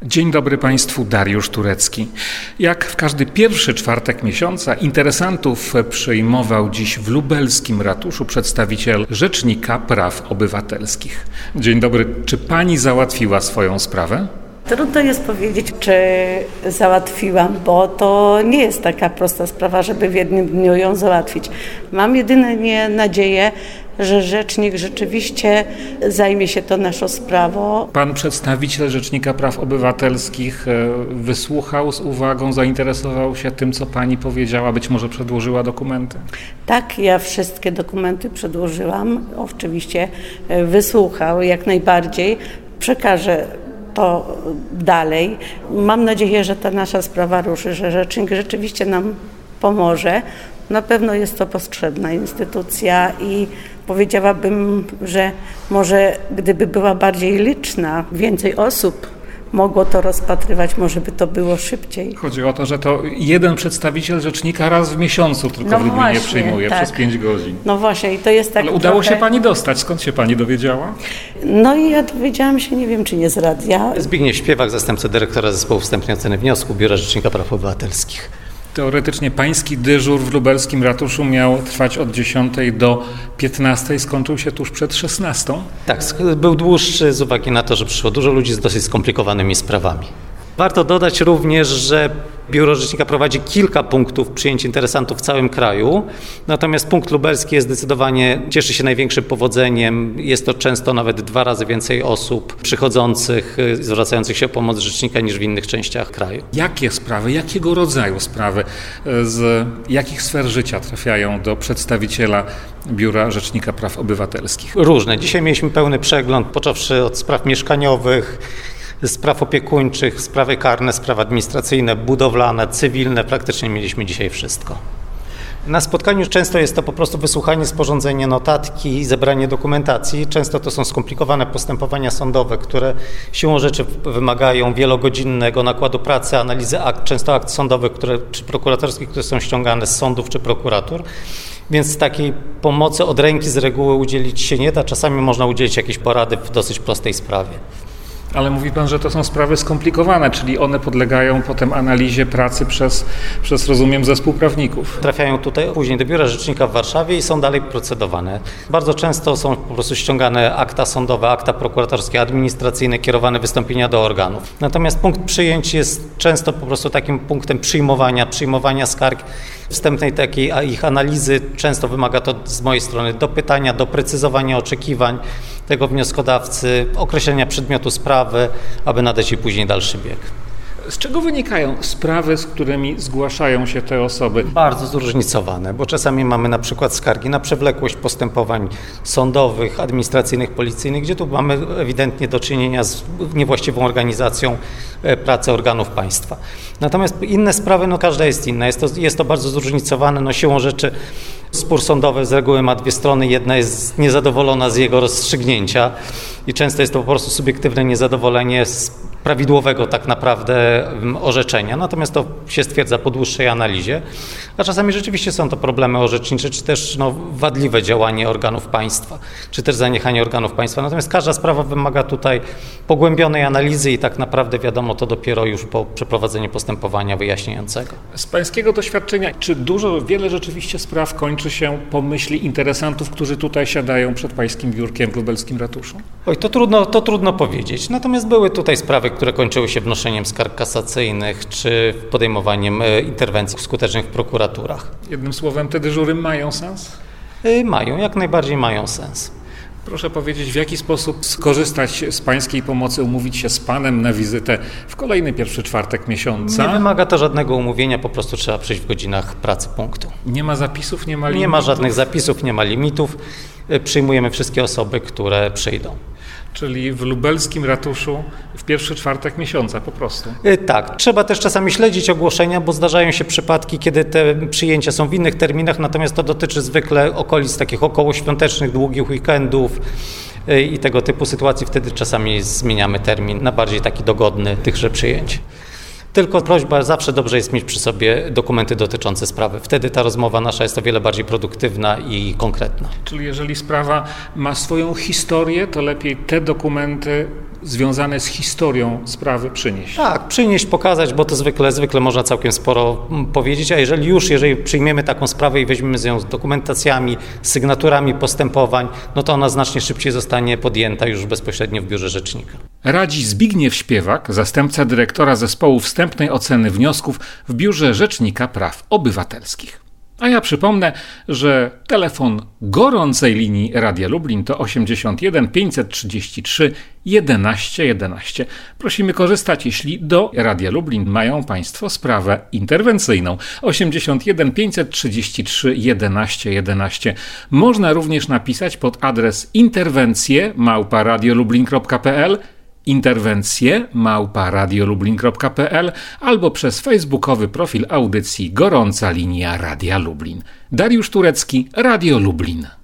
Dzień dobry Państwu, Dariusz Turecki. Jak w każdy pierwszy czwartek miesiąca interesantów przyjmował dziś w lubelskim ratuszu przedstawiciel Rzecznika Praw Obywatelskich. Dzień dobry, czy Pani załatwiła swoją sprawę? Trudno jest powiedzieć, czy załatwiłam, bo to nie jest taka prosta sprawa, żeby w jednym dniu ją załatwić. Mam jedynie nadzieję, że rzecznik rzeczywiście zajmie się to naszą sprawą. Pan przedstawiciel Rzecznika Praw Obywatelskich wysłuchał z uwagą, zainteresował się tym, co Pani powiedziała, być może przedłożyła dokumenty? Tak, ja wszystkie dokumenty przedłożyłam, oczywiście wysłuchał jak najbardziej, przekażę to dalej. Mam nadzieję, że ta nasza sprawa ruszy, że rzecznik rzeczywiście nam pomoże. Na pewno jest to potrzebna instytucja i powiedziałabym, że może gdyby była bardziej liczna, więcej osób mogło to rozpatrywać, może by to było szybciej. Chodzi o to, że to jeden przedstawiciel rzecznika raz w miesiącu tylko w Lublinie przyjmuje tak. Przez 5 godzin. No właśnie i to jest tak. Ale udało się Pani dostać? Skąd się Pani dowiedziała? No i ja dowiedziałam się, nie wiem czy nie z radia. Zbigniew Śpiewak, zastępca dyrektora Zespołu Wstępnej Oceny Wniosku Biura Rzecznika Praw Obywatelskich. Teoretycznie pański dyżur w lubelskim ratuszu miał trwać od 10 do 15, skończył się tuż przed 16. Tak, był dłuższy z uwagi na to, że przyszło dużo ludzi z dosyć skomplikowanymi sprawami. Warto dodać również, że Biuro Rzecznika prowadzi kilka punktów przyjęć interesantów w całym kraju, natomiast punkt lubelski jest zdecydowanie, cieszy się największym powodzeniem. Jest to często nawet 2 razy więcej osób przychodzących, zwracających się o pomoc rzecznika niż w innych częściach kraju. Jakie sprawy, jakiego rodzaju sprawy, z jakich sfer życia trafiają do przedstawiciela Biura Rzecznika Praw Obywatelskich? Różne. Dzisiaj mieliśmy pełny przegląd, począwszy od spraw mieszkaniowych, spraw opiekuńczych, sprawy karne, sprawy administracyjne, budowlane, cywilne. Praktycznie mieliśmy dzisiaj wszystko. Na spotkaniu często jest to po prostu wysłuchanie, sporządzenie notatki i zebranie dokumentacji. Często to są skomplikowane postępowania sądowe, które siłą rzeczy wymagają wielogodzinnego nakładu pracy, analizy akt, często akt sądowych czy prokuratorskich, które są ściągane z sądów czy prokuratur. Więc takiej pomocy od ręki z reguły udzielić się nie da. Czasami można udzielić jakiejś porady w dosyć prostej sprawie. Ale mówi Pan, że to są sprawy skomplikowane, czyli one podlegają potem analizie pracy przez rozumiem, zespół prawników. Trafiają tutaj później do Biura Rzecznika w Warszawie i są dalej procedowane. Bardzo często są po prostu ściągane akta sądowe, akta prokuratorskie, administracyjne, kierowane wystąpienia do organów. Natomiast punkt przyjęć jest często po prostu takim punktem przyjmowania skarg, wstępnej takiej ich analizy. Często wymaga to z mojej strony dopytania, doprecyzowania oczekiwań tego wnioskodawcy, określenia przedmiotu sprawy, aby nadać jej później dalszy bieg. Z czego wynikają sprawy, z którymi zgłaszają się te osoby? Bardzo zróżnicowane, bo czasami mamy na przykład skargi na przewlekłość postępowań sądowych, administracyjnych, policyjnych, gdzie tu mamy ewidentnie do czynienia z niewłaściwą organizacją pracy organów państwa. Natomiast inne sprawy, każda jest inna. Jest to bardzo zróżnicowane. Siłą rzeczy spór sądowy z reguły ma 2 strony. Jedna jest niezadowolona z jego rozstrzygnięcia i często jest to po prostu subiektywne niezadowolenie z prawidłowego tak naprawdę orzeczenia, natomiast to się stwierdza po dłuższej analizie, a czasami rzeczywiście są to problemy orzecznicze, czy też wadliwe działanie organów państwa, czy też zaniechanie organów państwa, natomiast każda sprawa wymaga tutaj pogłębionej analizy i tak naprawdę wiadomo to dopiero już po przeprowadzeniu postępowania wyjaśniającego. Z pańskiego doświadczenia, czy wiele rzeczywiście spraw kończy się po myśli interesantów, którzy tutaj siadają przed pańskim biurkiem w lubelskim ratuszu? Oj, to trudno powiedzieć, natomiast były tutaj sprawy, które kończyły się wnoszeniem skarg kasacyjnych czy podejmowaniem interwencji skutecznych w prokuraturach. Jednym słowem, te dyżury mają sens? Mają, jak najbardziej mają sens. Proszę powiedzieć, w jaki sposób skorzystać z pańskiej pomocy, umówić się z panem na wizytę w kolejny pierwszy czwartek miesiąca? Nie wymaga to żadnego umówienia, po prostu trzeba przyjść w godzinach pracy punktu. Nie ma zapisów, nie ma limitów? Nie ma żadnych zapisów, nie ma limitów. Przyjmujemy wszystkie osoby, które przyjdą. Czyli w lubelskim ratuszu w pierwszy czwartek miesiąca po prostu. Tak. Trzeba też czasami śledzić ogłoszenia, bo zdarzają się przypadki, kiedy te przyjęcia są w innych terminach, natomiast to dotyczy zwykle okolic takich okołoświątecznych, długich weekendów i tego typu sytuacji. Wtedy czasami zmieniamy termin na bardziej taki dogodny tychże przyjęć. Tylko prośba, zawsze dobrze jest mieć przy sobie dokumenty dotyczące sprawy. Wtedy ta rozmowa nasza jest o wiele bardziej produktywna i konkretna. Czyli jeżeli sprawa ma swoją historię, to lepiej te dokumenty związane z historią sprawy przynieść. Tak, przynieść, pokazać, bo to zwykle można całkiem sporo powiedzieć, a jeżeli przyjmiemy taką sprawę i weźmiemy z nią z dokumentacjami, sygnaturami postępowań, no to ona znacznie szybciej zostanie podjęta już bezpośrednio w biurze rzecznika. Radzi Zbigniew Śpiewak, zastępca dyrektora zespołu wstępnej oceny wniosków w Biurze Rzecznika Praw Obywatelskich. A ja przypomnę, że telefon gorącej linii Radia Lublin to 81 533 11 11. Prosimy korzystać, jeśli do Radia Lublin mają Państwo sprawę interwencyjną. 81 533 11 11. Można również napisać pod adres interwencje@radiolublin.pl, interwencje@radiolublin.pl albo przez facebookowy profil audycji Gorąca Linia Radia Lublin. Dariusz Turecki, Radio Lublin.